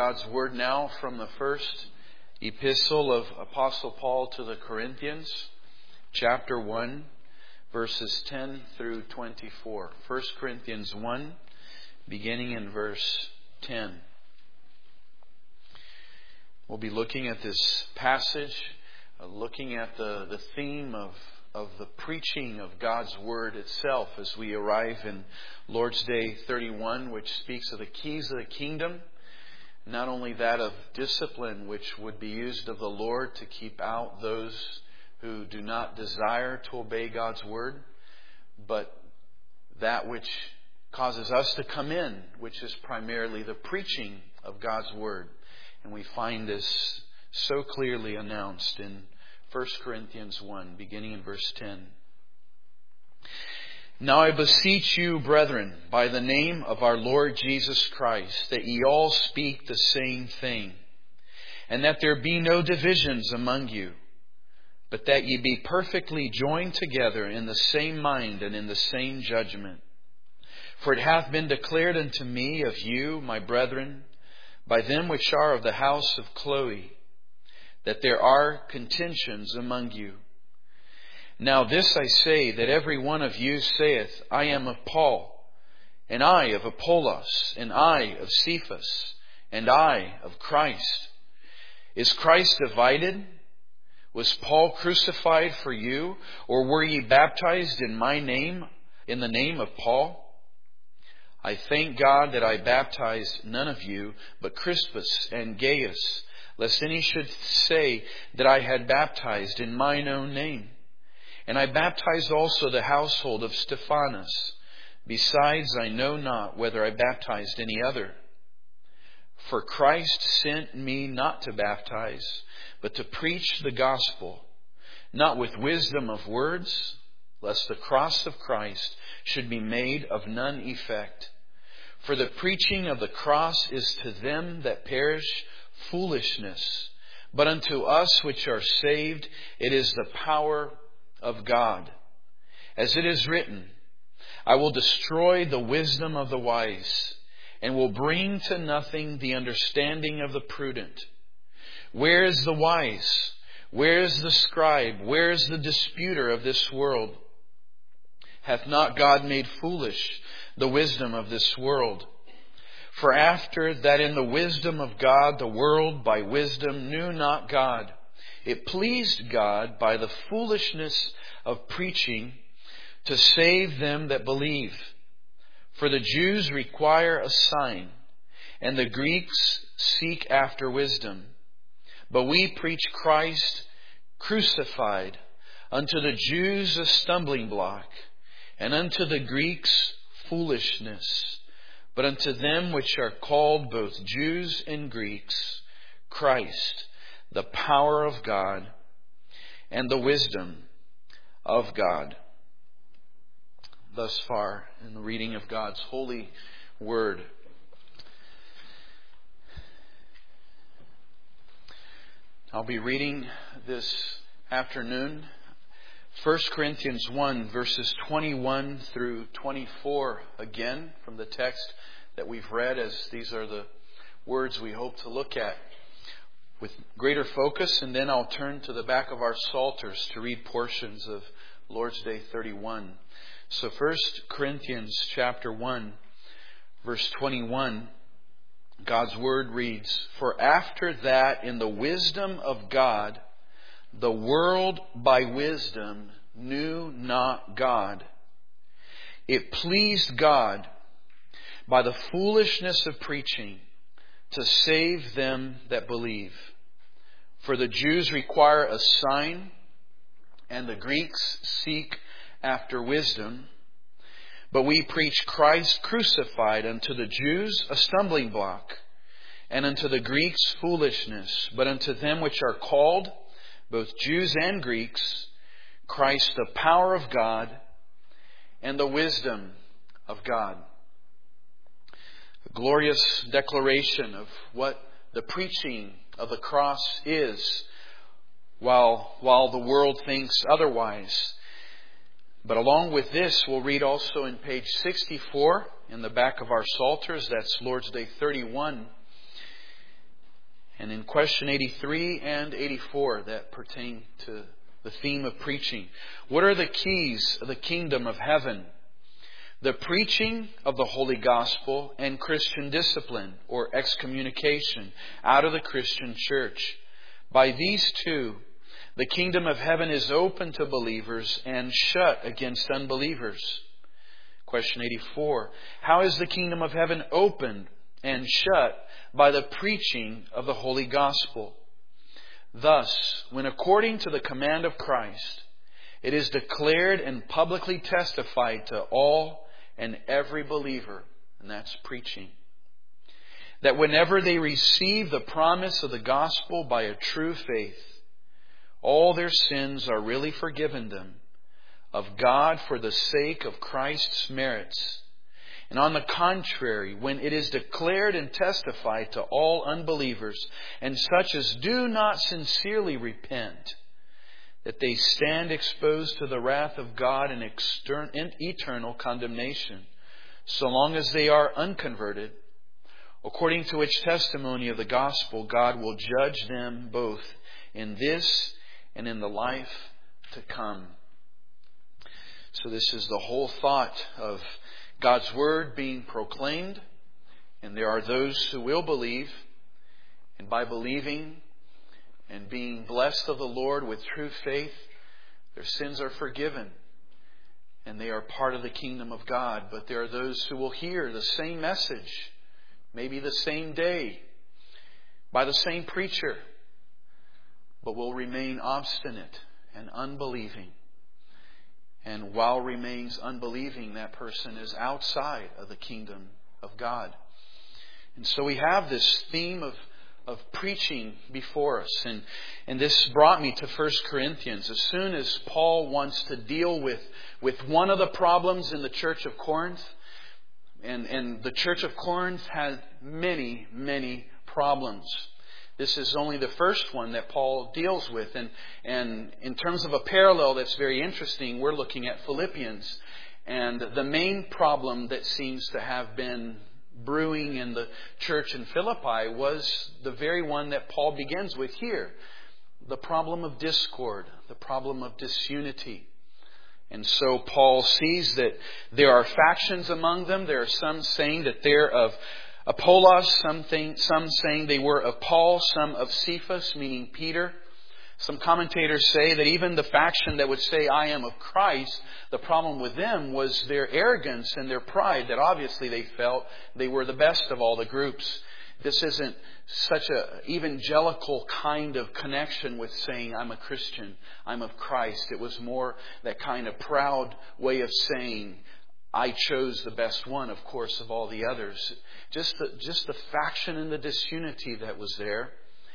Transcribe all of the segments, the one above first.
God's Word now from the first epistle of Apostle Paul to the Corinthians, chapter 1, verses 10 through 24. 1 Corinthians 1, beginning in verse 10. We'll be looking at this passage, looking at the theme of the preaching of God's Word itself as we arrive in Lord's Day 31, which speaks of the keys of the kingdom. Not only that of discipline, which would be used of the Lord to keep out those who do not desire to obey God's Word, but that which causes us to come in, which is primarily the preaching of God's Word. And we find this so clearly announced in 1 Corinthians 1, beginning in verse 10. Now I beseech you, brethren, by the name of our Lord Jesus Christ, that ye all speak the same thing, and that there be no divisions among you, but that ye be perfectly joined together in the same mind and in the same judgment. For it hath been declared unto me of you, my brethren, by them which are of the house of Chloe, that there are contentions among you. Now this I say, that every one of you saith, I am of Paul, and I of Apollos, and I of Cephas, and I of Christ. Is Christ divided? Was Paul crucified for you? Or were ye baptized in my name, in the name of Paul? I thank God that I baptized none of you, but Crispus and Gaius, lest any should say that I had baptized in mine own name. And I baptized also the household of Stephanas. Besides, I know not whether I baptized any other. For Christ sent me not to baptize, but to preach the gospel, not with wisdom of words, lest the cross of Christ should be made of none effect. For the preaching of the cross is to them that perish foolishness, but unto us which are saved it is the power of God. As it is written, I will destroy the wisdom of the wise, and will bring to nothing the understanding of the prudent. Where is the wise? Where is the scribe? Where is the disputer of this world? Hath not God made foolish the wisdom of this world? For after that in the wisdom of God the world by wisdom knew not God, it pleased God by the foolishness of preaching to save them that believe. For the Jews require a sign, and the Greeks seek after wisdom. But we preach Christ crucified, unto the Jews a stumbling block, and unto the Greeks foolishness. But unto them which are called both Jews and Greeks, Christ, the power of God and the wisdom of God. Thus far in the reading of God's holy word. I'll be reading this afternoon 1 Corinthians 1, verses 21 through 24 again from the text that we've read, as these are the words we hope to look at with greater focus. And then I'll turn to the back of our psalters to read portions of Lord's Day 31. So 1 Corinthians chapter 1, verse 21, God's Word reads, For after that in the wisdom of God, the world by wisdom knew not God. It pleased God by the foolishness of preaching to save them that believe. For the Jews require a sign, and the Greeks seek after wisdom. But we preach Christ crucified, unto the Jews a stumbling block, and unto the Greeks foolishness. But unto them which are called, both Jews and Greeks, Christ the power of God and the wisdom of God. A glorious declaration of what the preaching of the cross is, while the world thinks otherwise. But along with this, we'll read also in page 64 in the back of our psalters, that's Lord's Day 31, And in question 83 and 84 that pertain to the theme of preaching, what are the keys of the kingdom of heaven? The preaching of the Holy Gospel and Christian discipline or excommunication out of the Christian church. By these two, the kingdom of heaven is open to believers and shut against unbelievers. Question 84. How is the kingdom of heaven opened and shut? By the preaching of the Holy Gospel. Thus, when according to the command of Christ, it is declared and publicly testified to all and every believer, and that's preaching, that whenever they receive the promise of the gospel by a true faith, all their sins are really forgiven them of God for the sake of Christ's merits. And on the contrary, when it is declared and testified to all unbelievers and such as do not sincerely repent, that they stand exposed to the wrath of God and eternal condemnation, so long as they are unconverted, according to which testimony of the gospel, God will judge them both in this and in the life to come. So this is the whole thought of God's Word being proclaimed, and there are those who will believe, and by believing and being blessed of the Lord with true faith, their sins are forgiven, and they are part of the kingdom of God. But there are those who will hear the same message, maybe the same day, by the same preacher, but will remain obstinate and unbelieving. And while remains unbelieving, that person is outside of the kingdom of God. And so we have this theme of preaching before us. And this brought me to 1 Corinthians. As soon as Paul wants to deal with one of the problems in the church of Corinth, and the church of Corinth had many, many problems. This is only the first one that Paul deals with. And in terms of a parallel that's very interesting, we're looking at Philippians. And the main problem that seems to have been brewing in the church in Philippi was the very one that Paul begins with here. The problem of discord, the problem of disunity. And so Paul sees that there are factions among them. There are some saying that they're of Apollos, some saying they were of Paul, some of Cephas, meaning Peter. Some commentators say that even the faction that would say, I am of Christ, the problem with them was their arrogance and their pride, that obviously they felt they were the best of all the groups. This isn't such an evangelical kind of connection with saying, I'm a Christian, I'm of Christ. It was more that kind of proud way of saying, I chose the best one, of course, of all the others. Just the faction and the disunity that was there.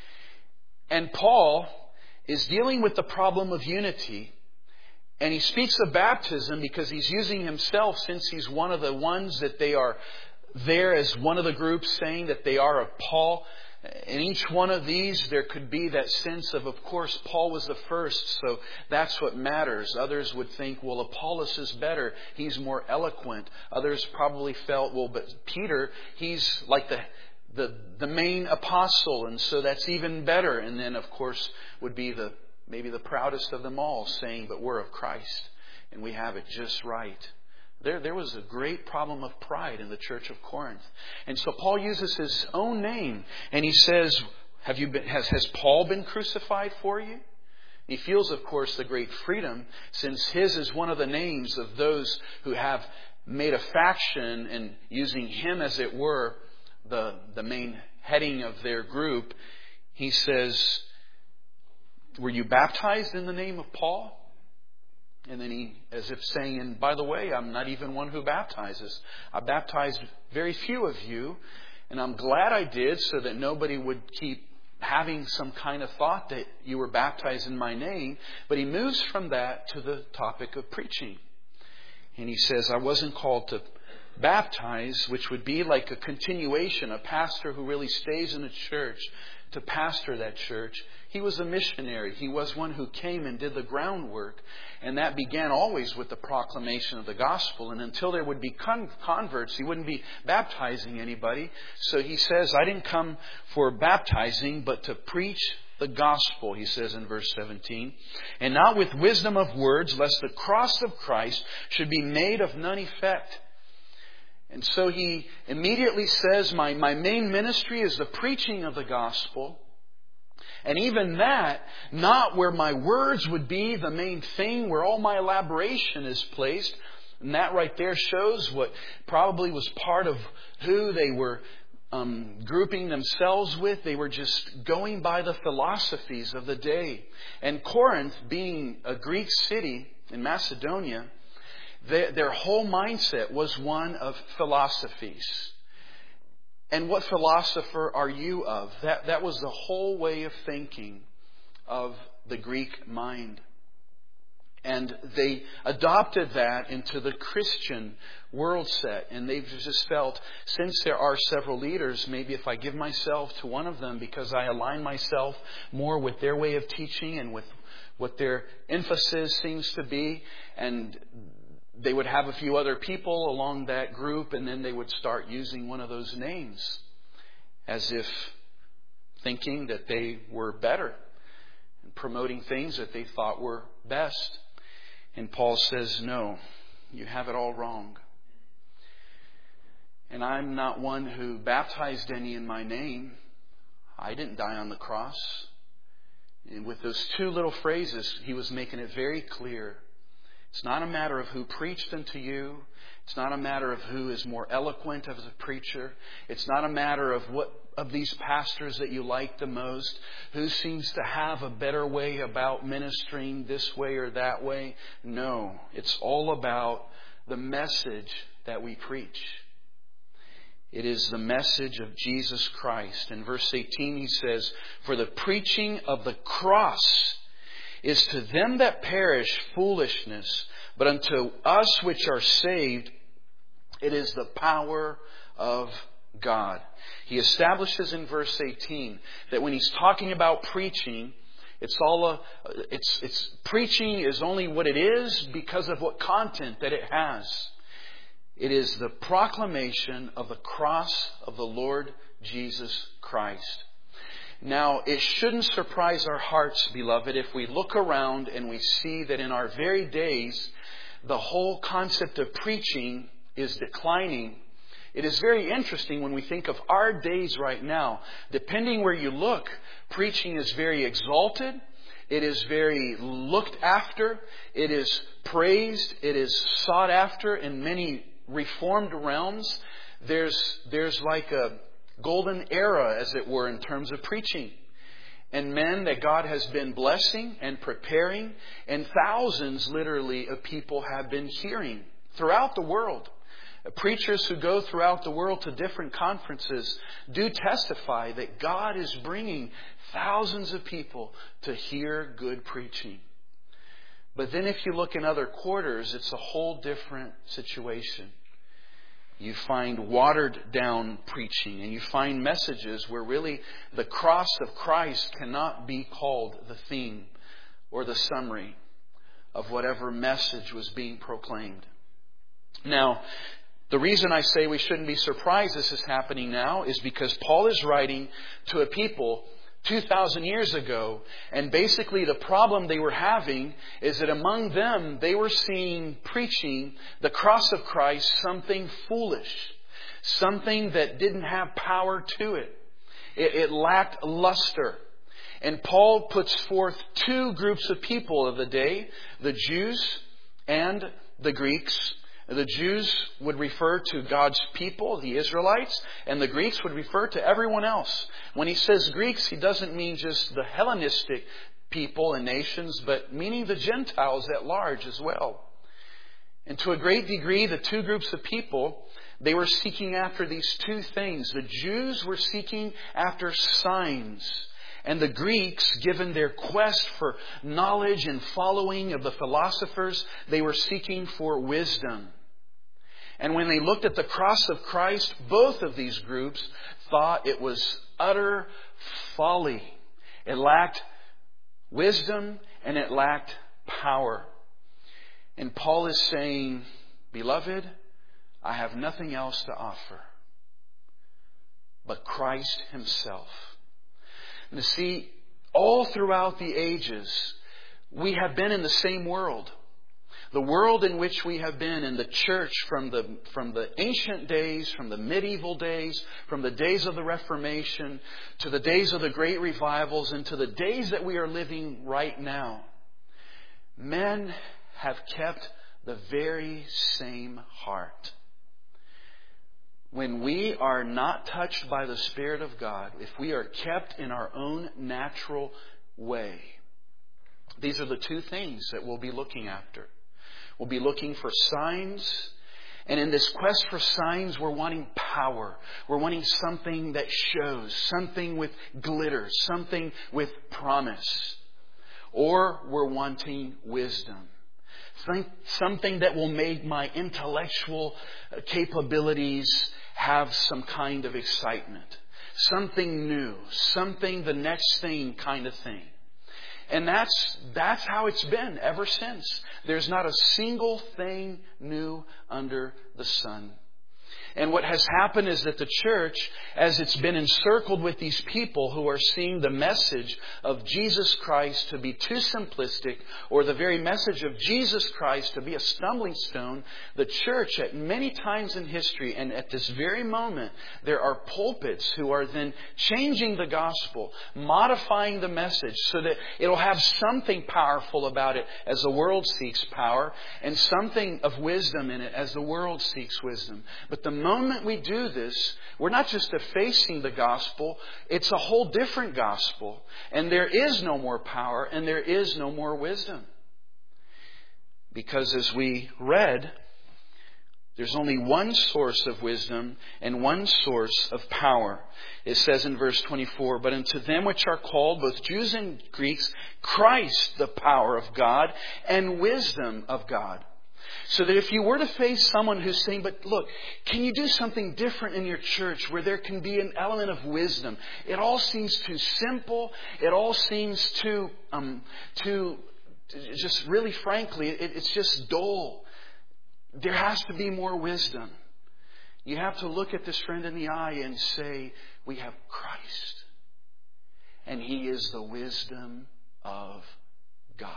And Paul is dealing with the problem of unity. And he speaks of baptism because he's using himself, since he's one of the ones that they are there as one of the groups saying that they are of Paul. In each one of these, there could be that sense of course, Paul was the first, so that's what matters. Others would think, well, Apollos is better. He's more eloquent. Others probably felt, well, but Peter, he's like the main apostle, and so that's even better. And then, of course, would be maybe the proudest of them all, saying, but we're of Christ, and we have it just right. There was a great problem of pride in the church of Corinth. And so Paul uses his own name, and he says, has Paul been crucified for you? He feels, of course, the great freedom, since his is one of the names of those who have made a faction, and using him, as it were, the main heading of their group. He says, were you baptized in the name of Paul? And then he, as if saying, and by the way, I'm not even one who baptizes. I baptized very few of you, and I'm glad I did, so that nobody would keep having some kind of thought that you were baptized in my name. But he moves from that to the topic of preaching. And he says, I wasn't called to baptize, which would be like a continuation, a pastor who really stays in the church to pastor that church. He was a missionary. He was one who came and did the groundwork. And that began always with the proclamation of the gospel. And until there would be converts, he wouldn't be baptizing anybody. So he says, I didn't come for baptizing, but to preach the gospel, he says in verse 17. And not with wisdom of words, lest the cross of Christ should be made of none effect. And so he immediately says, my main ministry is the preaching of the gospel. And even that, not where my words would be the main thing, where all my elaboration is placed. And that right there shows what probably was part of who they were grouping themselves with. They were just going by the philosophies of the day. And Corinth, being a Greek city in Macedonia, their whole mindset was one of philosophies. And what philosopher are you of? That was the whole way of thinking of the Greek mind. And they adopted that into the Christian world set. And they've just felt, since there are several leaders, maybe if I give myself to one of them because I align myself more with their way of teaching and with what their emphasis seems to be, and they would have a few other people along that group, and then they would start using one of those names as if thinking that they were better and promoting things that they thought were best. And Paul says, no, you have it all wrong. And I'm not one who baptized any in my name. I didn't die on the cross. And with those two little phrases, he was making it very clear. It's not a matter of who preached unto you. It's not a matter of who is more eloquent as a preacher. It's not a matter of what of these pastors that you like the most, who seems to have a better way about ministering this way or that way. No, it's all about the message that we preach. It is the message of Jesus Christ. In verse 18 he says, for the preaching of the cross is to them that perish foolishness, but unto us which are saved, it is the power of God. He establishes in verse 18 that when he's talking about preaching, preaching is only what it is because of what content that it has. It is the proclamation of the cross of the Lord Jesus Christ. Now, it shouldn't surprise our hearts, beloved, if we look around and we see that in our very days, the whole concept of preaching is declining. It is very interesting when we think of our days right now. Depending where you look, preaching is very exalted. It is very looked after. It is praised. It is sought after in many reformed realms. There's like a golden era, as it were, in terms of preaching. And men that God has been blessing and preparing, and thousands literally of people have been hearing throughout the world. Preachers who go throughout the world to different conferences do testify that God is bringing thousands of people to hear good preaching. But then if you look in other quarters, it's a whole different situation. You find watered down preaching, and you find messages where really the cross of Christ cannot be called the theme or the summary of whatever message was being proclaimed. Now, the reason I say we shouldn't be surprised this is happening now is because Paul is writing to a people 2,000 years ago, and basically the problem they were having is that among them they were seeing preaching the cross of Christ something foolish, something that didn't have power to it. It lacked luster. And Paul puts forth two groups of people of the day, the Jews and the Greeks. The Jews would refer to God's people, the Israelites, and the Greeks would refer to everyone else. When he says Greeks, he doesn't mean just the Hellenistic people and nations, but meaning the Gentiles at large as well. And to a great degree, the two groups of people, they were seeking after these two things. The Jews were seeking after signs. And the Greeks, given their quest for knowledge and following of the philosophers, they were seeking for wisdom. And when they looked at the cross of Christ, both of these groups thought it was utter folly. It lacked wisdom and it lacked power. And Paul is saying, beloved, I have nothing else to offer but Christ Himself. And to see, all throughout the ages, we have been in the same world. The world in which we have been in the church from the ancient days, from the medieval days, from the days of the Reformation, to the days of the great revivals, and to the days that we are living right now. Men have kept the very same heart. When we are not touched by the Spirit of God, if we are kept in our own natural way, these are the two things that we'll be looking after. We'll be looking for signs. And in this quest for signs, we're wanting power. We're wanting something that shows, something with glitter, something with promise. Or we're wanting wisdom. Something that will make my intellectual capabilities have some kind of excitement. Something new. Something the next thing kind of thing. And that's how it's been ever since. There's not a single thing new under the sun. And what has happened is that the church, as it's been encircled with these people who are seeing the message of Jesus Christ to be too simplistic, or the very message of Jesus Christ to be a stumbling stone, the church at many times in history and at this very moment, there are pulpits who are then changing the gospel, modifying the message so that it'll have something powerful about it as the world seeks power, and something of wisdom in it as the world seeks wisdom. But the moment we do this, we're not just effacing the gospel, it's a whole different gospel. And there is no more power and there is no more wisdom. Because as we read, there's only one source of wisdom and one source of power. It says in verse 24, but unto them which are called, both Jews and Greeks, Christ the power of God and wisdom of God. So that if you were to face someone who's saying, but look, can you do something different in your church where there can be an element of wisdom? It all seems too simple. It all seems too just really frankly, it's just dull. There has to be more wisdom. You have to look at this friend in the eye and say, we have Christ. And He is the wisdom of God.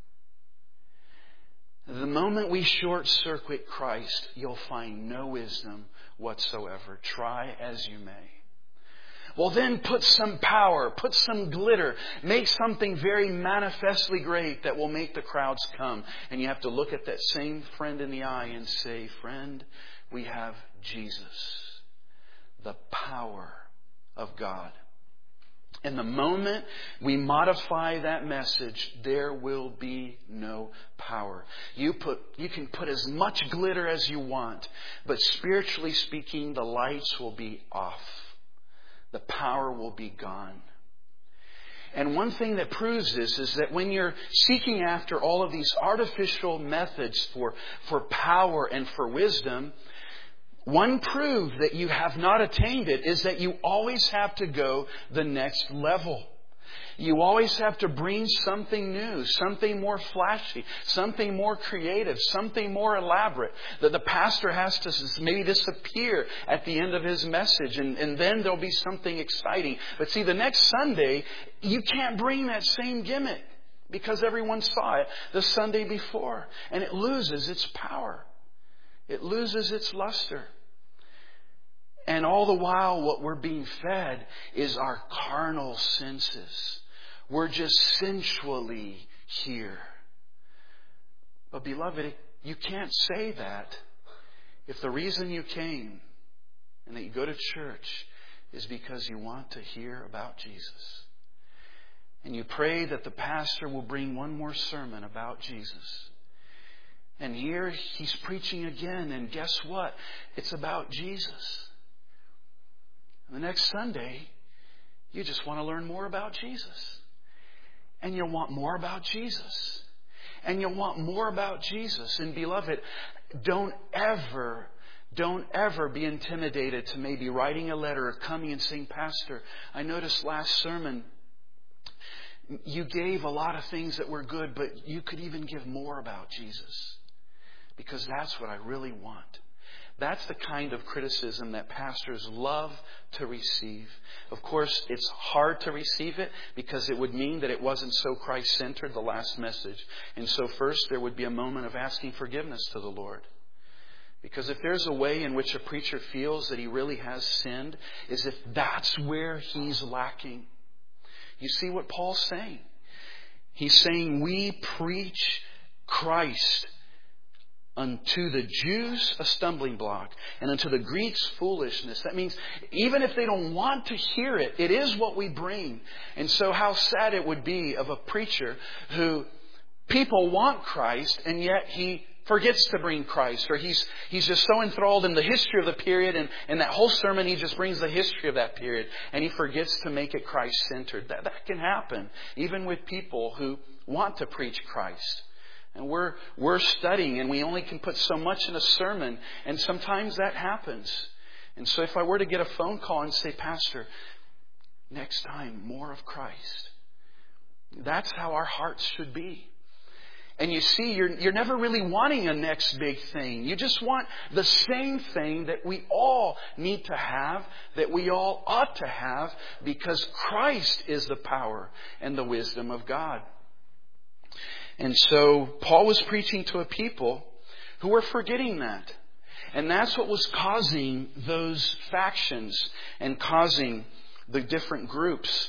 The moment we short-circuit Christ, you'll find no wisdom whatsoever. Try as you may. Well, then put some power, put some glitter, make something very manifestly great that will make the crowds come. And you have to look at that same friend in the eye and say, friend, we have Jesus, the power of God. And the moment we modify that message, there will be no power. You can put as much glitter as you want, but spiritually speaking, the lights will be off. The power will be gone. And one thing that proves this is that when you're seeking after all of these artificial methods for power and for wisdom, one proof that you have not attained it is that you always have to go the next level. You always have to bring something new, something more flashy, something more creative, something more elaborate. That the pastor has to maybe disappear at the end of his message, and then there'll be something exciting. But see, the next Sunday, you can't bring that same gimmick because everyone saw it the Sunday before. And it loses its power. It loses its luster. And all the while, what we're being fed is our carnal senses. We're just sensually here. But beloved, you can't say that if the reason you came and that you go to church is because you want to hear about Jesus. And you pray that the pastor will bring one more sermon about Jesus. And here he's preaching again, and guess what? It's about Jesus. And the next Sunday, you just want to learn more about Jesus. And you'll want more about Jesus. And you'll want more about Jesus. And beloved, don't ever Don't ever be intimidated to maybe writing a letter or coming and saying, Pastor, I noticed last sermon you gave a lot of things that were good, but you could even give more about Jesus. Because that's what I really want. That's the kind of criticism that pastors love to receive. Of course, it's hard to receive it because it would mean that it wasn't so Christ-centered, the last message. And so first there would be a moment of asking forgiveness to the Lord. Because if there's a way in which a preacher feels that he really has sinned, is if that's where he's lacking. You see what Paul's saying? He's saying we preach Christ unto the Jews a stumbling block, and unto the Greeks foolishness. That means even if they don't want to hear it, it is what we bring. And so how sad it would be of a preacher who people want Christ, and yet he forgets to bring Christ, or he's just so enthralled in the history of the period, and that whole sermon he just brings the history of that period, and he forgets to make it Christ-centered. That can happen, even with people who want to preach Christ. And we're studying, and we only can put so much in a sermon, and sometimes that happens. And so if I were to get a phone call and say, Pastor, next time, more of Christ. That's how our hearts should be. And you see, you're never really wanting a next big thing. You just want the same thing that we all need to have, that we all ought to have, because Christ is the power and the wisdom of God. And so Paul was preaching to a people who were forgetting that. And that's what was causing those factions and causing the different groups.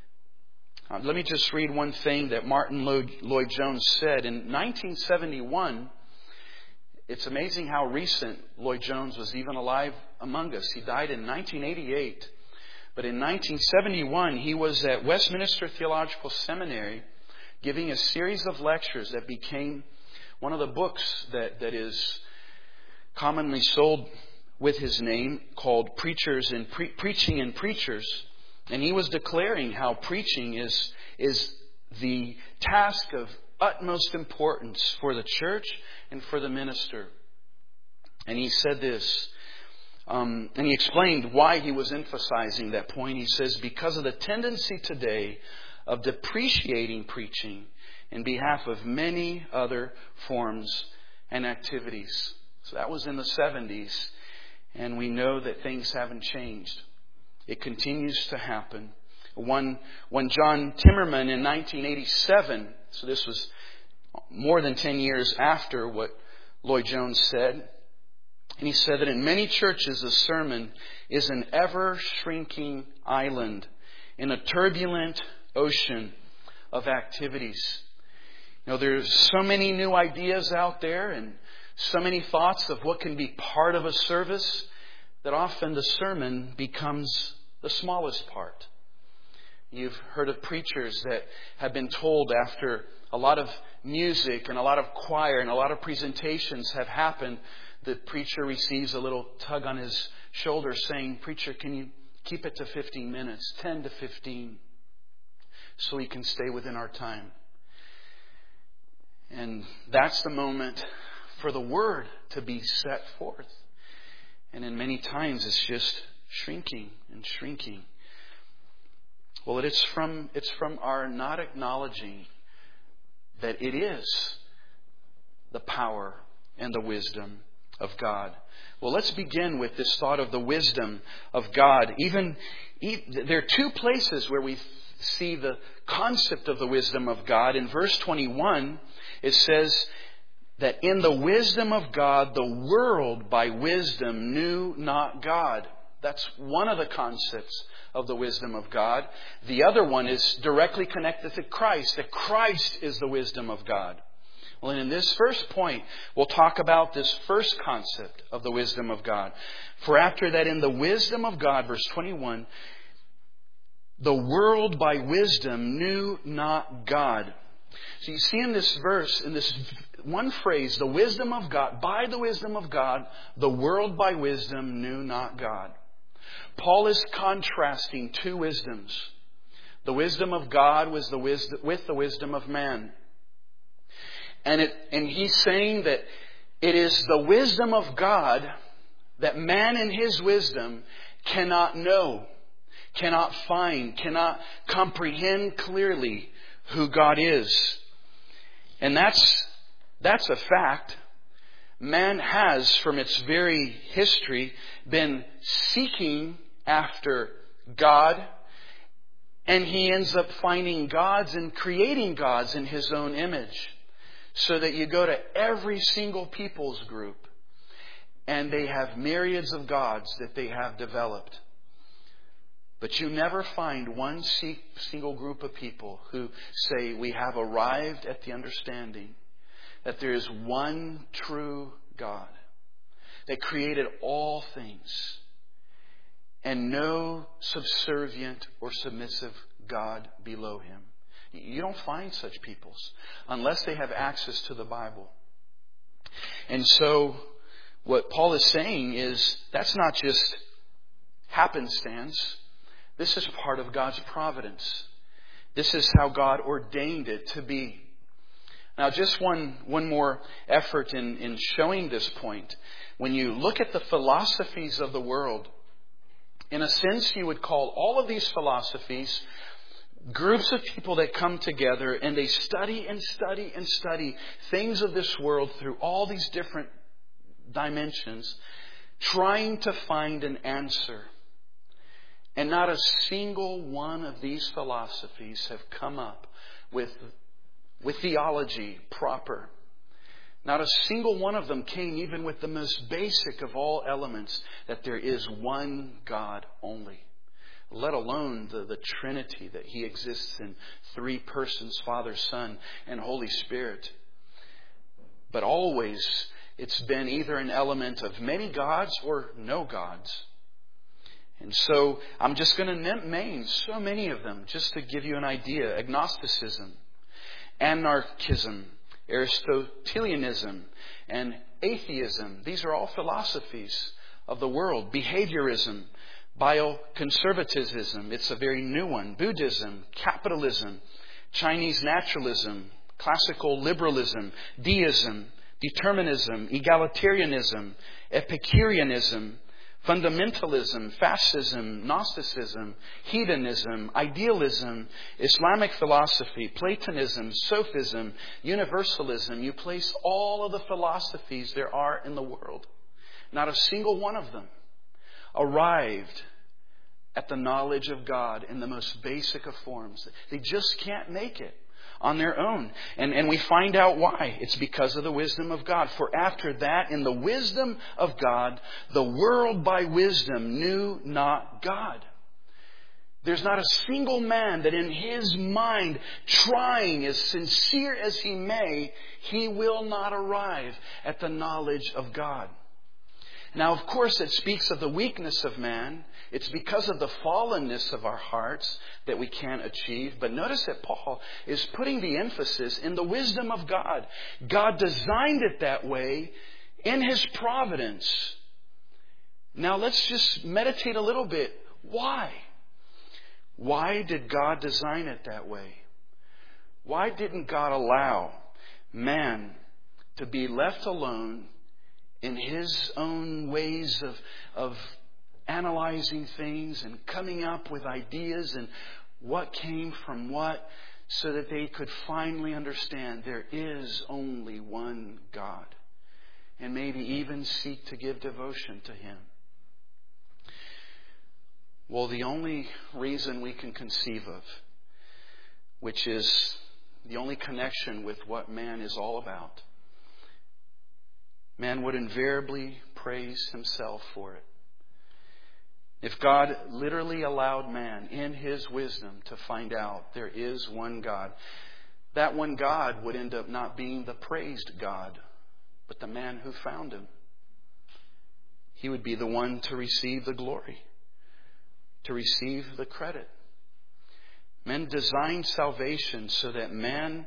Let me just read one thing that Martin Lloyd-Jones said. In 1971, it's amazing how recent Lloyd-Jones was even alive among us. He died in 1988. But in 1971, he was at Westminster Theological Seminary giving a series of lectures that became one of the books that is commonly sold with his name, called Preaching and Preachers. And he was declaring how preaching is the task of utmost importance for the church and for the minister. And he said this, and he explained why he was emphasizing that point. He says, because of the tendency today of depreciating preaching in behalf of many other forms and activities. So that was in the 70s, and we know that things haven't changed. It continues to happen. When John Timmerman in 1987, so this was more than 10 years after what Lloyd-Jones said, and he said that in many churches the sermon is an ever-shrinking island in a turbulent ocean of activities. You know, there's so many new ideas out there and so many thoughts of what can be part of a service that often the sermon becomes the smallest part. You've heard of preachers that have been told after a lot of music and a lot of choir and a lot of presentations have happened, the preacher receives a little tug on his shoulder saying, Preacher, can you keep it to 15 minutes, 10 to 15? So we can stay within our time. And that's the moment for the Word to be set forth. And in many times it's just shrinking and shrinking. Well, it's from our not acknowledging that it is the power and the wisdom of God. Well, let's begin with this thought of the wisdom of God. There are two places where we see the concept of the wisdom of God. In verse 21, it says that in the wisdom of God, the world by wisdom knew not God. That's one of the concepts of the wisdom of God. The other one is directly connected to Christ, that Christ is the wisdom of God. Well, and in this first point, we'll talk about this first concept of the wisdom of God. For after that, in the wisdom of God, verse 21, the world by wisdom knew not God. So you see in this verse, in this one phrase, the wisdom of God, by the wisdom of God, the world by wisdom knew not God. Paul is contrasting two wisdoms. The wisdom of God was with the wisdom of man. And he's saying that it is the wisdom of God that man in his wisdom cannot know, cannot find, cannot comprehend clearly who God is. And that's a fact. Man has, from its very history, been seeking after God, and he ends up finding gods and creating gods in his own image. So that you go to every single people's group, and they have myriads of gods that they have developed. But you never find one single group of people who say, we have arrived at the understanding that there is one true God that created all things, and no subservient or submissive God below him. You don't find such peoples unless they have access to the Bible. And so what Paul is saying is that's not just happenstance. This is part of God's providence. This is how God ordained it to be. Now, just one more effort in showing this point. When you look at the philosophies of the world, in a sense, you would call all of these philosophies groups of people that come together and they study and study and study things of this world through all these different dimensions, trying to find an answer. And not a single one of these philosophies have come up with theology proper. Not a single one of them came even with the most basic of all elements, that there is one God only. Let alone the Trinity, that He exists in three persons, Father, Son, and Holy Spirit. But always it's been either an element of many gods or no gods. And so I'm just going to name so many of them just to give you an idea. Agnosticism, anarchism, Aristotelianism, and atheism. These are all philosophies of the world. Behaviorism, bioconservatism, it's a very new one. Buddhism, capitalism, Chinese naturalism, classical liberalism, deism, determinism, egalitarianism, Epicureanism, fundamentalism, fascism, Gnosticism, hedonism, idealism, Islamic philosophy, Platonism, Sophism, universalism. You place all of the philosophies there are in the world. Not a single one of them arrived at the knowledge of God in the most basic of forms. They just can't make it on their own. And we find out why. It's because of the wisdom of God. For after that, in the wisdom of God, the world by wisdom knew not God. There's not a single man that in his mind, trying as sincere as he may, he will not arrive at the knowledge of God. Now, of course, it speaks of the weakness of man. It's because of the fallenness of our hearts that we can't achieve. But notice that Paul is putting the emphasis in the wisdom of God. God designed it that way in His providence. Now, let's just meditate a little bit. Why? Why did God design it that way? Why didn't God allow man to be left alone in his own ways of analyzing things and coming up with ideas and what came from what, so that they could finally understand there is only one God, and maybe even seek to give devotion to Him? Well, the only reason we can conceive of, which is the only connection with what man is all about, man would invariably praise himself for it. If God literally allowed man in His wisdom to find out there is one God, that one God would end up not being the praised God, but the man who found Him. He would be the one to receive the glory, to receive the credit. Men designed salvation so that man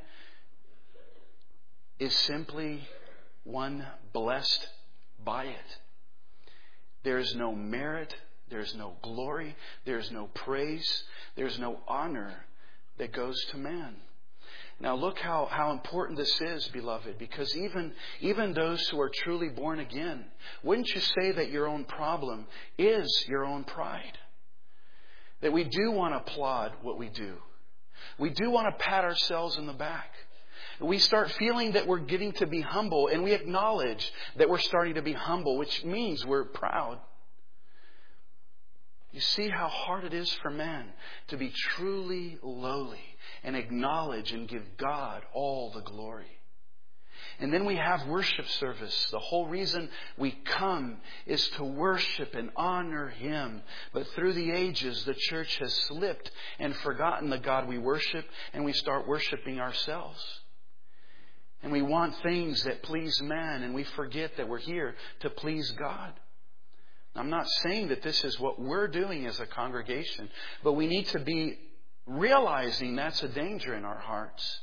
is simply one blessed by it. There is no merit, there's no glory, there's no praise, there's no honor that goes to man. Now look how important this is, beloved, because even those who are truly born again, wouldn't you say that your own problem is your own pride? That we do want to applaud what we do. We do want to pat ourselves in the back. We start feeling that we're getting to be humble, and we acknowledge that we're starting to be humble, which means we're proud. You see how hard it is for man to be truly lowly and acknowledge and give God all the glory. And then we have worship service. The whole reason we come is to worship and honor Him. But through the ages, the church has slipped and forgotten the God we worship, and we start worshiping ourselves. And we want things that please man, and we forget that we're here to please God. I'm not saying that this is what we're doing as a congregation, but we need to be realizing that's a danger in our hearts.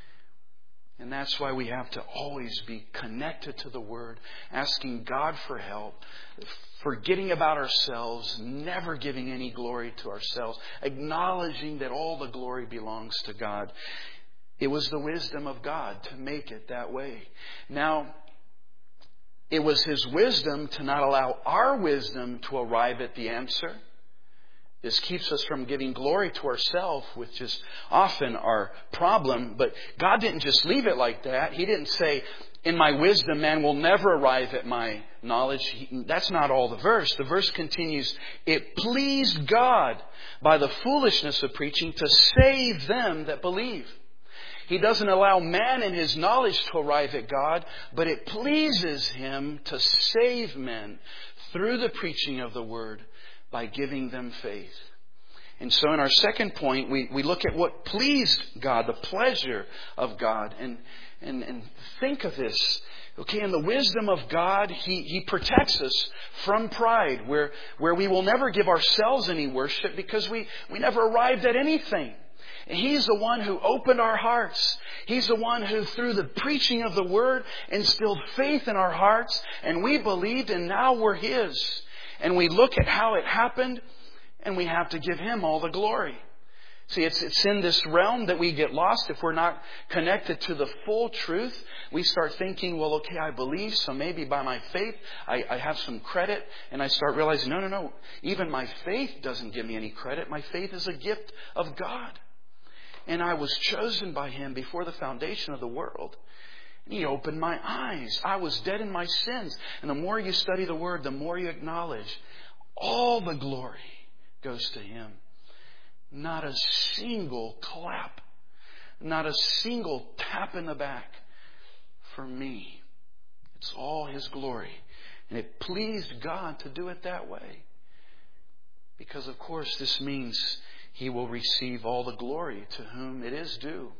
And that's why we have to always be connected to the Word, asking God for help, forgetting about ourselves, never giving any glory to ourselves, acknowledging that all the glory belongs to God. It was the wisdom of God to make it that way. Now, it was His wisdom to not allow our wisdom to arrive at the answer. This keeps us from giving glory to ourselves, which is often our problem. But God didn't just leave it like that. He didn't say, in my wisdom, man will never arrive at my knowledge. That's not all the verse. The verse continues, it pleased God by the foolishness of preaching to save them that believe. He doesn't allow man in his knowledge to arrive at God, but it pleases Him to save men through the preaching of the Word by giving them faith. And so in our second point, we look at what pleased God, the pleasure of God. And think of this. Okay, in the wisdom of God, He protects us from pride, where we will never give ourselves any worship because we never arrived at anything. And He's the one who opened our hearts. He's the one who, through the preaching of the Word, instilled faith in our hearts. And we believed, and now we're His. And we look at how it happened, and we have to give Him all the glory. See, it's in this realm that we get lost if we're not connected to the full truth. We start thinking, well, okay, I believe, so maybe by my faith I have some credit. And I start realizing, no. Even my faith doesn't give me any credit. My faith is a gift of God. And I was chosen by Him before the foundation of the world. And He opened my eyes. I was dead in my sins. And the more you study the Word, the more you acknowledge all the glory goes to Him. Not a single clap. Not a single tap in the back for me. It's all His glory. And it pleased God to do it that way. Because, of course, this means He will receive all the glory to whom it is due.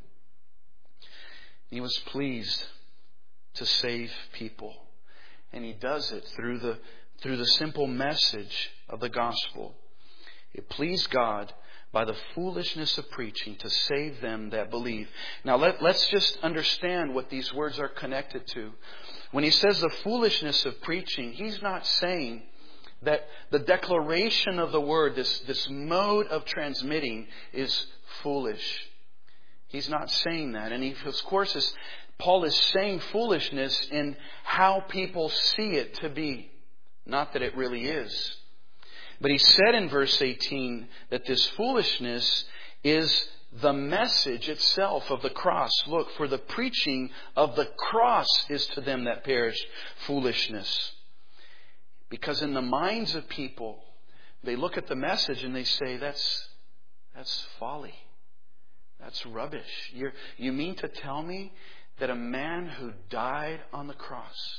He was pleased to save people. And He does it through the simple message of the gospel. It pleased God by the foolishness of preaching to save them that believe. Now let's just understand what these words are connected to. When He says the foolishness of preaching, He's not saying that the declaration of the Word, this mode of transmitting, is foolish. He's not saying that. And of course, Paul is saying foolishness in how people see it to be. Not that it really is. But he said in verse 18 that this foolishness is the message itself of the cross. Look, for the preaching of the cross is to them that perish foolishness. Because in the minds of people, they look at the message and they say, that's folly. That's rubbish. You mean to tell me that a man who died on the cross,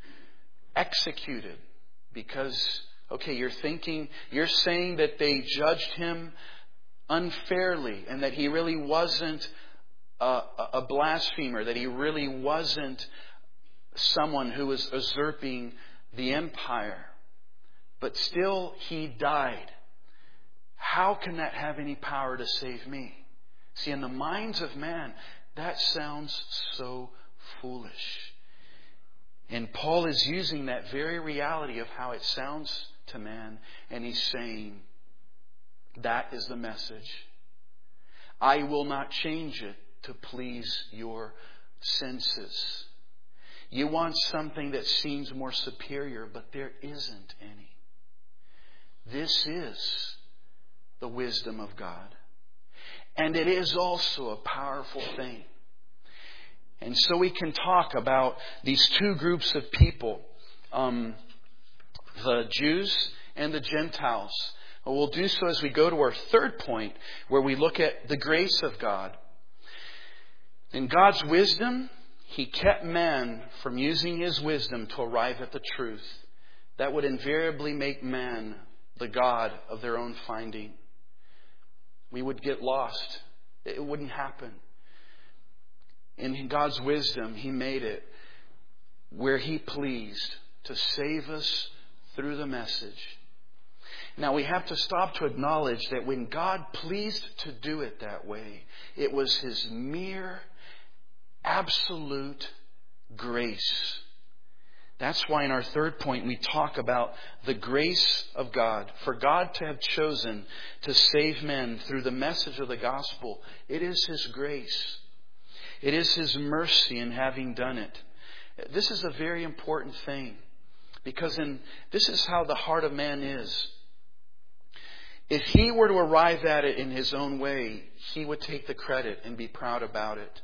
executed because, okay, you're saying that they judged Him unfairly and that He really wasn't a blasphemer, that He really wasn't someone who was usurping the empire, but still He died. How can that have any power to save me? See, in the minds of man, that sounds so foolish. And Paul is using that very reality of how it sounds to man, and he's saying, that is the message. I will not change it to please your senses. You want something that seems more superior, but there isn't any. This is the wisdom of God. And it is also a powerful thing. And so we can talk about these two groups of people, the Jews and the Gentiles. We'll do so as we go to our third point, where we look at the grace of God. In God's wisdom, He kept man from using his wisdom to arrive at the truth. That would invariably make man the God of their own finding. We would get lost. It wouldn't happen. In God's wisdom, He made it where He pleased to save us through the message. Now we have to stop to acknowledge that when God pleased to do it that way, it was His mere, absolute grace. That's why in our third point we talk about the grace of God. For God to have chosen to save men through the message of the gospel, it is His grace. It is His mercy in having done it. This is a very important thing, because this is how the heart of man is. If he were to arrive at it in his own way, he would take the credit and be proud about it.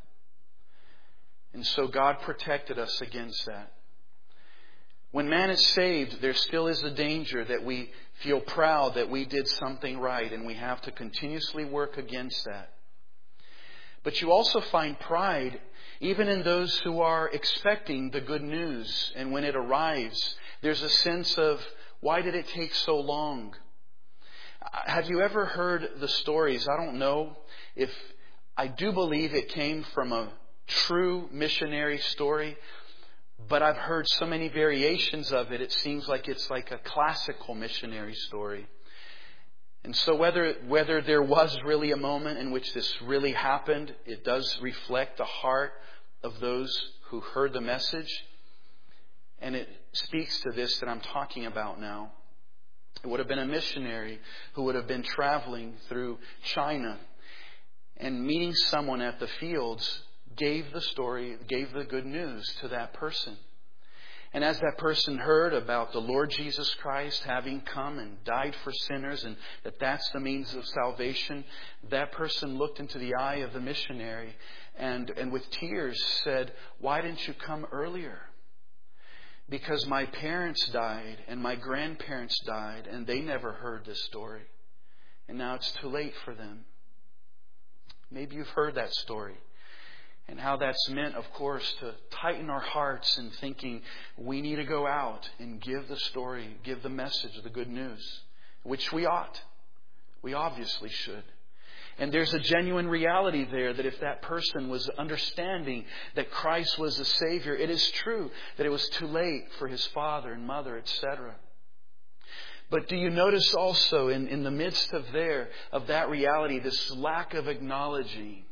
And so God protected us against that. When man is saved, there still is a danger that we feel proud that we did something right, and we have to continuously work against that. But you also find pride even in those who are expecting the good news. And when it arrives, there's a sense of, why did it take so long? Have you ever heard the stories? I don't know if, I do believe it came from a true missionary story, but I've heard so many variations of it. It seems like it's like a classical missionary story. And so whether there was really a moment in which this really happened, it does reflect the heart of those who heard the message. And it speaks to this that I'm talking about now. It would have been a missionary who would have been traveling through China and meeting someone at the fields, gave the good news to that person. And as that person heard about the Lord Jesus Christ having come and died for sinners, and that's the means of salvation, that person looked into the eye of the missionary and with tears said, "Why didn't you come earlier? Because my parents died and my grandparents died and they never heard this story. And now it's too late for them." Maybe you've heard that story. And how that's meant, of course, to tighten our hearts in thinking we need to go out and give the story, give the message, the good news, which we ought. We obviously should. And there's a genuine reality there that if that person was understanding that Christ was the Savior, it is true that it was too late for his father and mother, etc. But do you notice also in the midst of that reality, this lack of acknowledging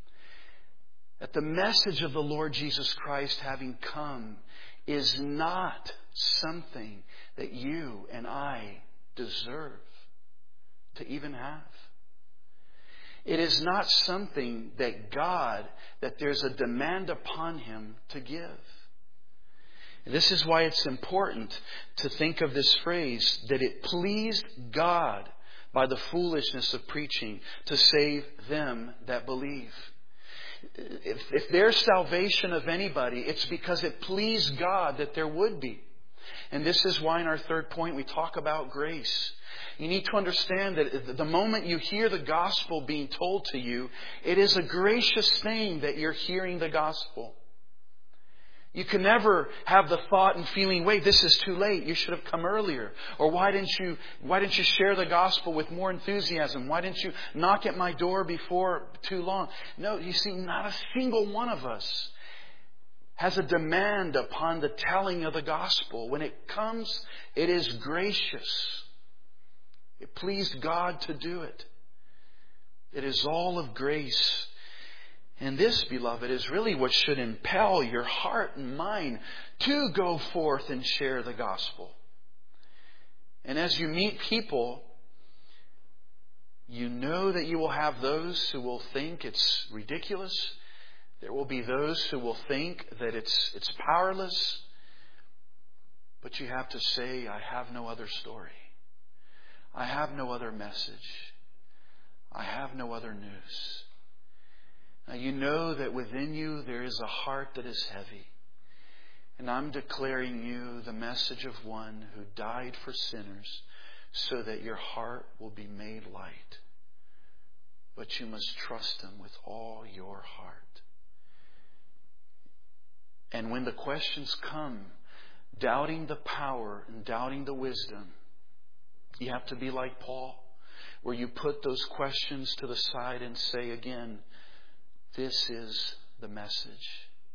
that the message of the Lord Jesus Christ having come is not something that you and I deserve to even have. It is not something that there's a demand upon Him to give. And this is why it's important to think of this phrase, that it pleased God by the foolishness of preaching to save them that believe. If there's salvation of anybody, it's because it pleased God that there would be. And this is why in our third point we talk about grace. You need to understand that the moment you hear the gospel being told to you, it is a gracious thing that you're hearing the gospel. You can never have the thought and feeling, wait, this is too late. You should have come earlier. Or why didn't you share the gospel with more enthusiasm? Why didn't you knock at my door before too long? No, you see, not a single one of us has a demand upon the telling of the gospel. When it comes, it is gracious. It pleased God to do it. It is all of grace. And this, beloved, is really what should impel your heart and mind to go forth and share the gospel. And as you meet people You know that you will have those who will think it's ridiculous. There will be those who will think that it's powerless. But you have to say, I have no other story. I have no other message. I have no other news. Now you know that within you there is a heart that is heavy. And I'm declaring you the message of one who died for sinners so that your heart will be made light. But you must trust Him with all your heart. And when the questions come, doubting the power and doubting the wisdom, you have to be like Paul, where you put those questions to the side and say again, this is the message.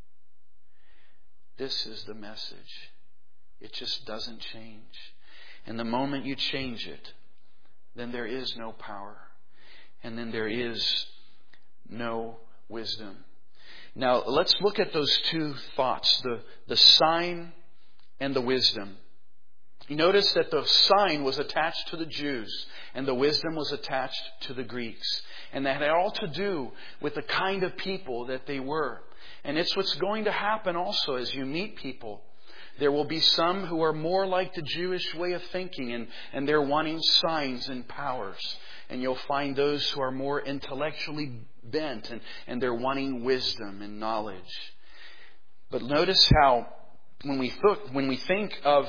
This is the message. It just doesn't change. And the moment you change it, then there is no power. And then there is no wisdom. Now, let's look at those two thoughts, the sign and the wisdom. You notice that the sign was attached to the Jews and the wisdom was attached to the Greeks. And that had all to do with the kind of people that they were. And it's what's going to happen also as you meet people. There will be some who are more like the Jewish way of thinking and they're wanting signs and powers. And you'll find those who are more intellectually bent and they're wanting wisdom and knowledge. But notice how when we think of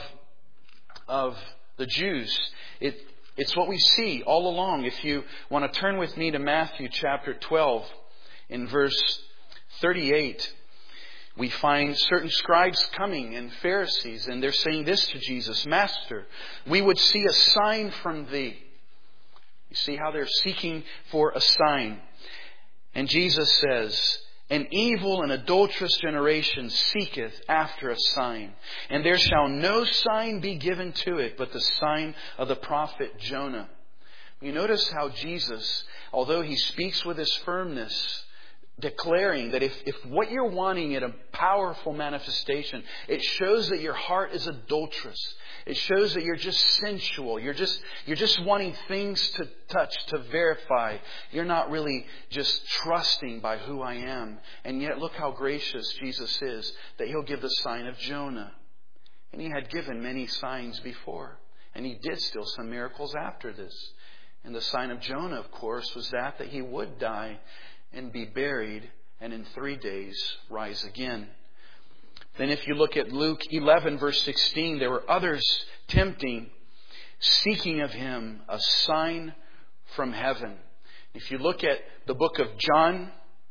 the Jews, it's what we see all along. If you want to turn with me to Matthew chapter 12 in verse 38, we find certain scribes coming and Pharisees, and they're saying this to Jesus, Master, we would see a sign from Thee. You see how they're seeking for a sign. And Jesus says, an evil and adulterous generation seeketh after a sign, and there shall no sign be given to it but the sign of the prophet Jonah. You notice how Jesus, although He speaks with His firmness, declaring that if what you're wanting in a powerful manifestation, it shows that your heart is adulterous. It shows that you're just sensual. You're just wanting things to touch, to verify. You're not really just trusting by who I am. And yet look how gracious Jesus is that He'll give the sign of Jonah. And He had given many signs before. And He did still some miracles after this. And the sign of Jonah, of course, was that he would die and be buried, and in 3 days rise again. Then if you look at Luke 11, verse 16, there were others tempting, seeking of Him a sign from heaven. If you look at the book of John,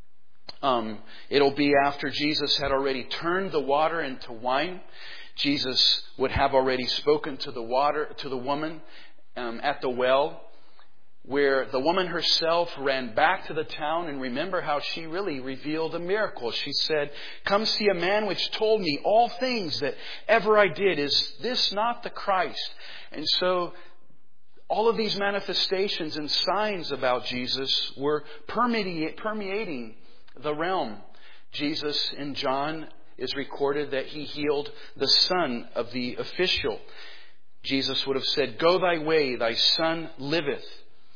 it'll be after Jesus had already turned the water into wine. Jesus would have already spoken to the woman at the well, where the woman herself ran back to the town, and remember how she really revealed a miracle. She said, come see a man which told me all things that ever I did. Is this not the Christ? And so all of these manifestations and signs about Jesus were permeating the realm. Jesus in John is recorded that He healed the son of the official. Jesus would have said, go thy way, thy son liveth.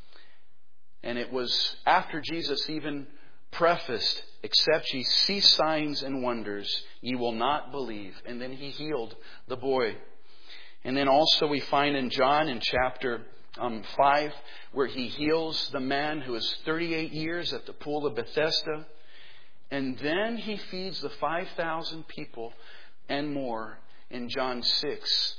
And it was after Jesus even prefaced, except ye see signs and wonders, ye will not believe. And then He healed the boy. And then also we find in John in chapter 5, where He heals the man who is 38 years at the pool of Bethesda. And then He feeds the 5,000 people and more in John 6.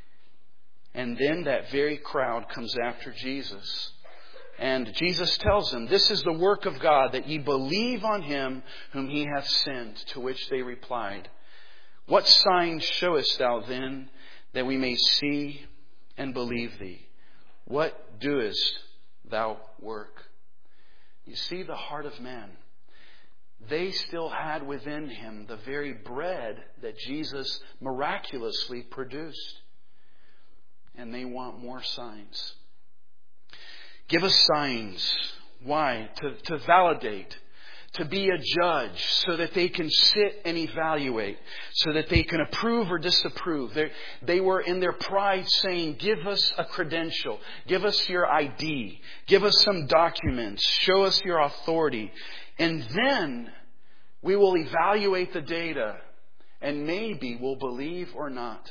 And then that very crowd comes after Jesus. And Jesus tells them, this is the work of God, that ye believe on Him whom He hath sent. To which they replied, what sign showest Thou then, that we may see and believe Thee? What doest Thou work? You see the heart of man. They still had within him the very bread that Jesus miraculously produced. And they want more signs. Give us signs. Why? To validate, to be a judge so that they can sit and evaluate, so that they can approve or disapprove. They were in their pride saying, give us a credential, give us your ID, give us some documents, show us your authority, and then we will evaluate the data and maybe we'll believe or not.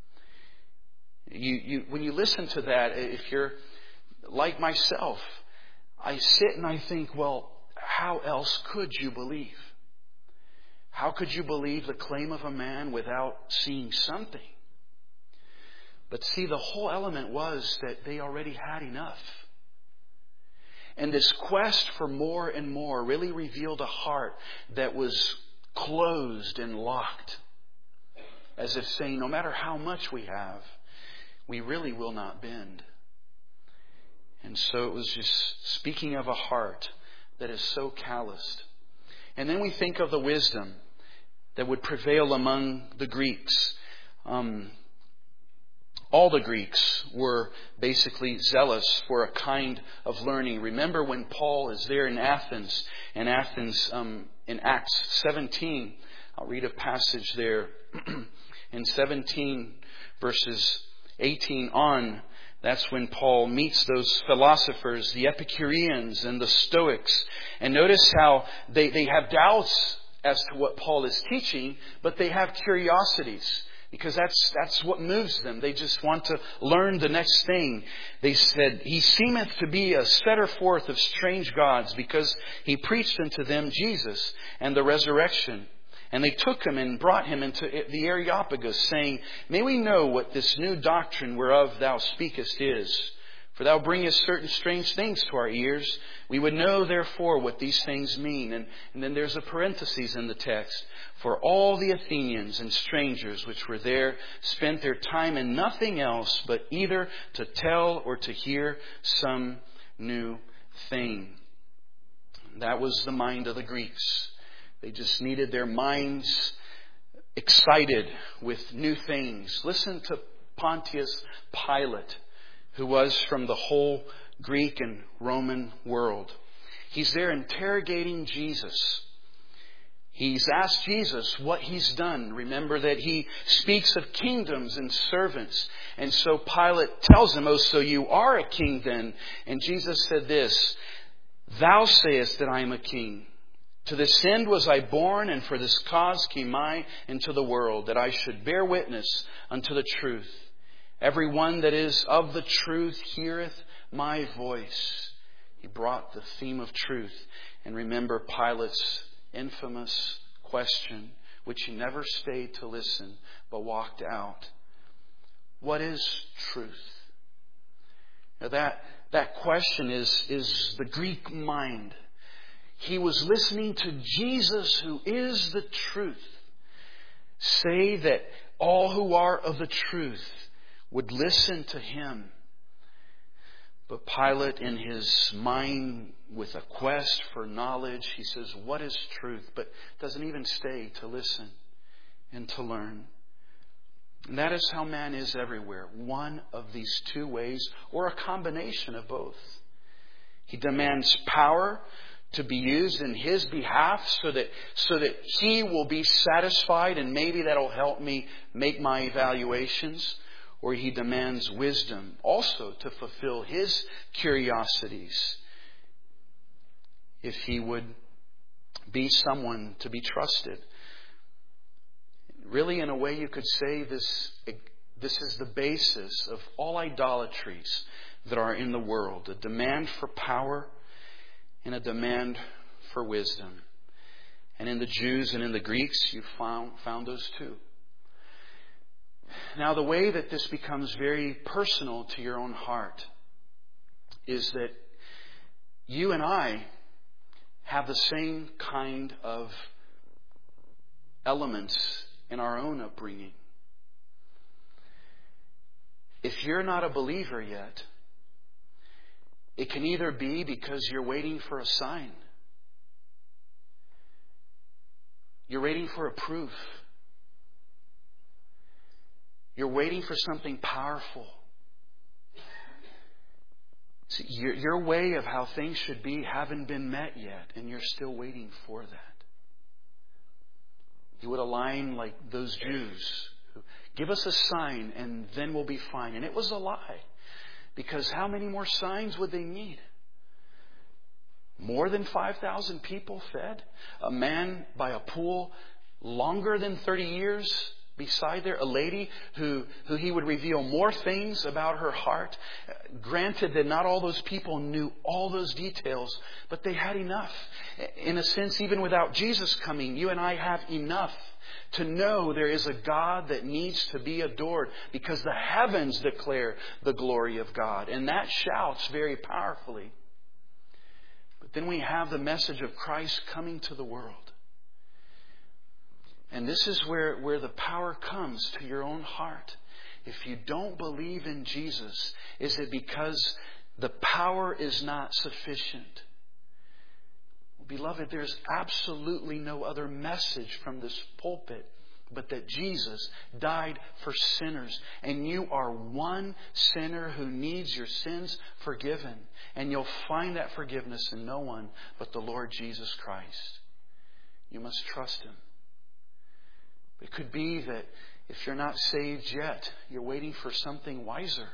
When you listen to that, if you're like myself, I sit and I think, well, how else could you believe? How could you believe the claim of a man without seeing something? But see, the whole element was that they already had enough. And this quest for more and more really revealed a heart that was closed and locked. As if saying, no matter how much we have, we really will not bend. And so it was just speaking of a heart that is so calloused. And then we think of the wisdom that would prevail among the Greeks. All the Greeks were basically zealous for a kind of learning. Remember when Paul is there in Athens, in Acts 17, I'll read a passage there. In 17 verses 18 on, that's when Paul meets those philosophers, the Epicureans and the Stoics. And notice how they have doubts as to what Paul is teaching, but they have curiosities. Because that's what moves them. They just want to learn the next thing. They said, he seemeth to be a setter forth of strange gods, because he preached unto them Jesus and the resurrection. And they took him and brought him into the Areopagus, saying, may we know what this new doctrine whereof thou speakest is? For thou bringest certain strange things to our ears. We would know therefore what these things mean. And then there's a parenthesis in the text. For all the Athenians and strangers which were there spent their time in nothing else but either to tell or to hear some new thing. That was the mind of the Greeks. They just needed their minds excited with new things. Listen to Pontius Pilate, who was from the whole Greek and Roman world. He's there interrogating Jesus. He's asked Jesus what he's done. Remember that he speaks of kingdoms and servants. And so Pilate tells him, oh, so you are a king then? And Jesus said this, thou sayest that I am a king. To this end was I born, and for this cause came I into the world, that I should bear witness unto the truth. Every one that is of the truth heareth my voice. He brought the theme of truth. And remember Pilate's infamous question, which he never stayed to listen, but walked out. What is truth? Now that question is the Greek mind. He was listening to Jesus, who is the truth, say that all who are of the truth would listen to him. But Pilate, in his mind with a quest for knowledge, he says, what is truth? But doesn't even stay to listen and to learn. And that is how man is everywhere. One of these two ways, or a combination of both. He demands power to be used in his behalf so that he will be satisfied, and maybe that'll help me make my evaluations. Or he demands wisdom also to fulfill his curiosities, if he would be someone to be trusted. Really, in a way, you could say this is the basis of all idolatries that are in the world. A demand for power and a demand for wisdom. And in the Jews and in the Greeks, you found those two. Now, the way that this becomes very personal to your own heart is that you and I have the same kind of elements in our own upbringing. If you're not a believer yet, it can either be because you're waiting for a sign. You're waiting for a proof. You're waiting for something powerful. See, your way of how things should be haven't been met yet, and you're still waiting for that. You would align like those Jews. Give us a sign and then we'll be fine. And it was a lie. Because how many more signs would they need? More than 5,000 people fed? A man by a pool longer than 30 years beside there? A lady who he would reveal more things about her heart? Granted that not all those people knew all those details, but they had enough. In a sense, even without Jesus coming, you and I have enough to know there is a God that needs to be adored because the heavens declare the glory of God. And that shouts very powerfully. But then we have the message of Christ coming to the world. And this is where the power comes to your own heart. If you don't believe in Jesus, is it because the power is not sufficient? Beloved, there's absolutely no other message from this pulpit but that Jesus died for sinners. And you are one sinner who needs your sins forgiven. And you'll find that forgiveness in no one but the Lord Jesus Christ. You must trust Him. It could be that if you're not saved yet, you're waiting for something wiser.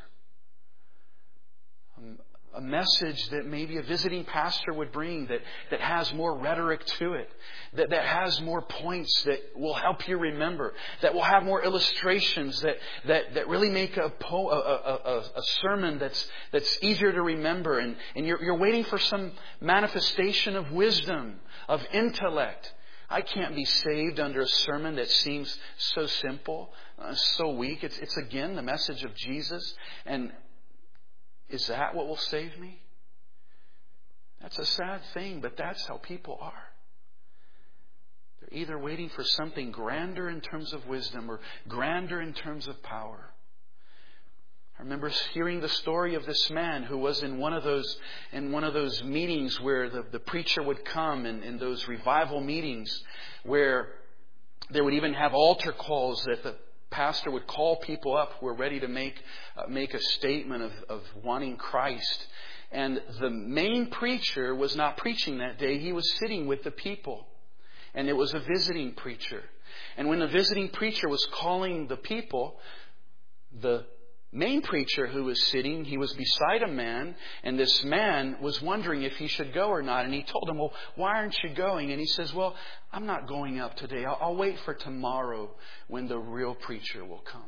A message that maybe a visiting pastor would bring that has more rhetoric to it, that has more points that will help you remember, that will have more illustrations that really make a sermon that's easier to remember. And you're waiting for some manifestation of wisdom, of intellect. I can't be saved under a sermon that seems so simple, so weak. It's again the message of Jesus. And is that what will save me? That's a sad thing, but that's how people are. They're either waiting for something grander in terms of wisdom or grander in terms of power. I remember hearing the story of this man who was in one of those meetings where the preacher would come, in those revival meetings where they would even have altar calls that the pastor would call people up who were ready to make a statement of wanting Christ. And the main preacher was not preaching that day. He was sitting with the people. And it was a visiting preacher. And when the visiting preacher was calling the people, the main preacher who was sitting, he was beside a man, and this man was wondering if he should go or not. And he told him, well, why aren't you going? And he says, well, I'm not going up today. I'll wait for tomorrow when the real preacher will come.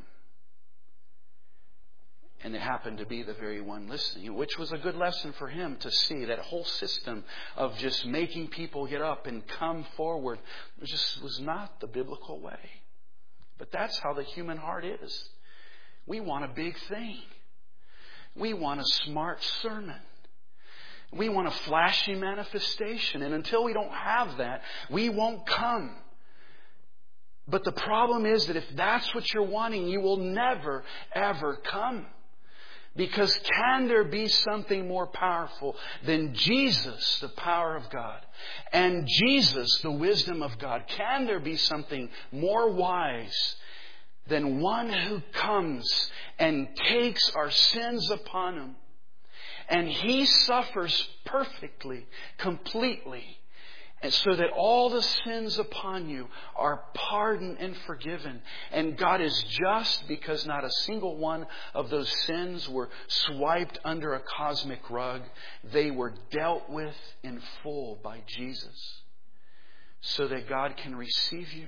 And it happened to be the very one listening, which was a good lesson for him to see. That whole system of just making people get up and come forward was not the biblical way. But that's how the human heart is. We want a big thing. We want a smart sermon. We want a flashy manifestation. And until we don't have that, we won't come. But the problem is that if that's what you're wanting, you will never, ever come. Because can there be something more powerful than Jesus, the power of God, and Jesus, the wisdom of God? Can there be something more wise than one who comes and takes our sins upon Him? And He suffers perfectly, completely, and so that all the sins upon you are pardoned and forgiven. And God is just because not a single one of those sins were swiped under a cosmic rug. They were dealt with in full by Jesus, so that God can receive you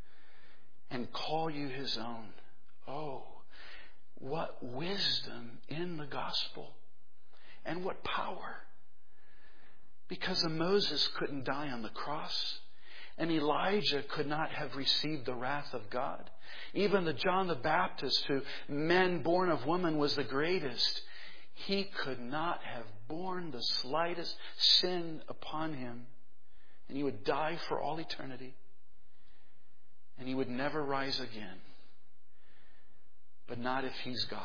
and call you His own. Oh, what wisdom in the gospel. And what power. Because Moses couldn't die on the cross. And Elijah could not have received the wrath of God. Even the John the Baptist, who man born of woman was the greatest, he could not have borne the slightest sin upon him. And he would die for all eternity. And he would never rise again. But not if He's God.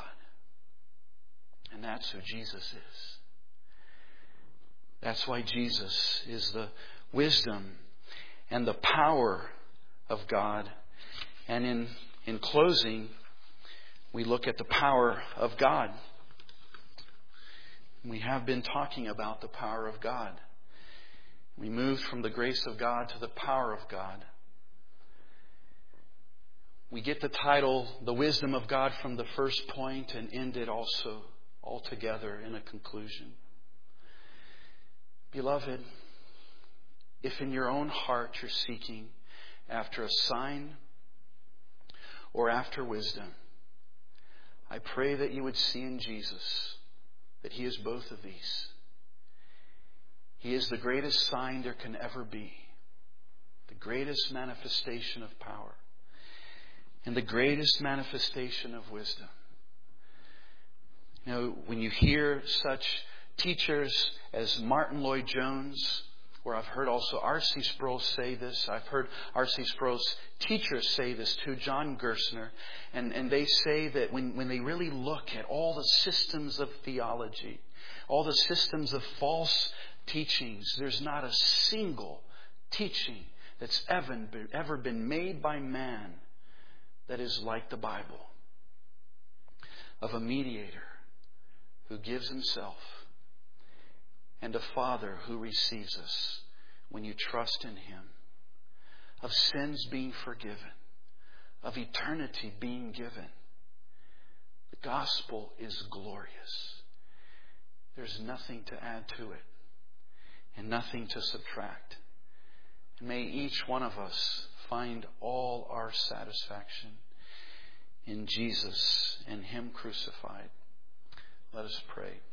And that's who Jesus is. That's why Jesus is the wisdom and the power of God. And in closing, we look at the power of God. We have been talking about the power of God. We moved from the grace of God to the power of God. We get the title, The Wisdom of God, from the first point and end it also altogether in a conclusion. Beloved, if in your own heart you're seeking after a sign or after wisdom, I pray that you would see in Jesus that He is both of these. He is the greatest sign there can ever be, the greatest manifestation of power, and the greatest manifestation of wisdom. You know, when you hear such teachers as Martin Lloyd-Jones, or I've heard also R.C. Sproul say this, I've heard R.C. Sproul's teachers say this too, John Gerstner, and they say that when they really look at all the systems of theology, all the systems of false teachings, there's not a single teaching that's ever been made by man that is like the Bible, of a mediator who gives himself, and a Father who receives us when you trust in Him, of sins being forgiven, of eternity being given. The gospel is glorious. There's nothing to add to it and nothing to subtract. And may each one of us find all our satisfaction in Jesus and Him crucified. Let us pray.